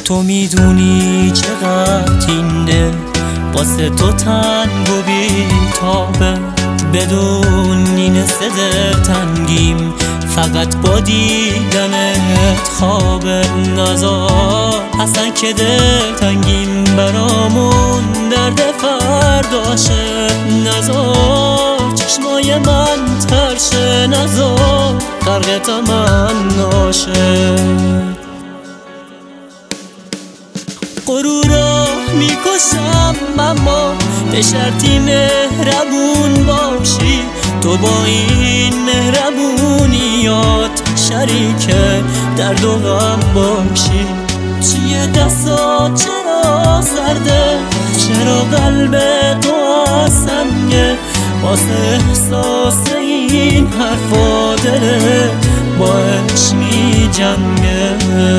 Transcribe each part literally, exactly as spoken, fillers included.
تو میدونی چقدر این دل واسه تو تنگ و بی‌تابه، بدون این سده تنگیم فقط با دیدنت خوابه. نزار اصلا که دل تنگیم برامون درد فرداشه، نزار چشمای من ترشه، نزار غرق تمناشه. غرورا میکشم اما به شرطی مهربون باشی، تو با این مهربونیات شریک درد و غم باشی. چیه دستات چرا سرده، چرا قلب تو سنگه، واسه احساس این حرفا دلت باش می جنگه.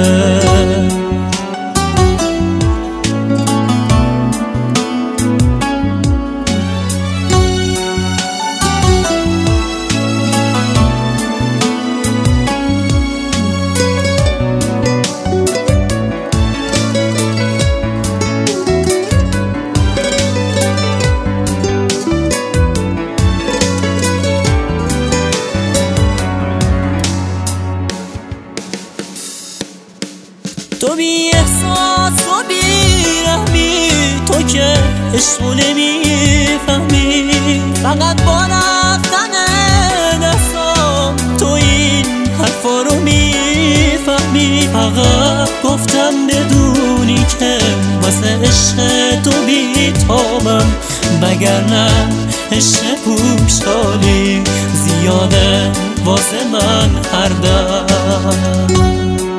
تو بی احساس و بی رحمی، تو که عشقو نمیفهمی، فقط با رفتن دستام تو این حرفا رو میفهمی. فقط گفتم بدونی که واسه عشق تو بی‌تابم، وگرنه عشق پوشالی زیاده واسه من هر دم.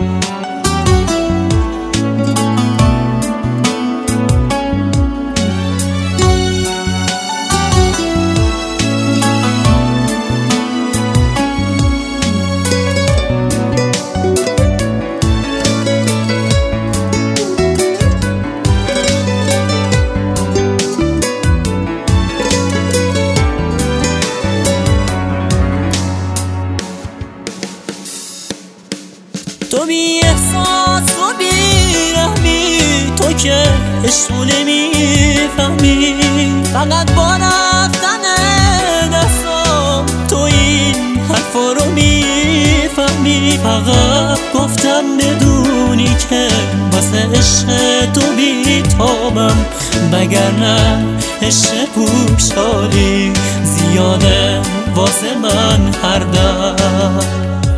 تو بی احساس و بی رحمی، تو که عشقو نمیفهمی، فقط با رفتن دستام تو این حرفا رو میفهمی. فقط گفتم بدونی که واسه عشق تو بی‌تابم، وگرنه عشق پوشالی زیاده واسه من هر دم.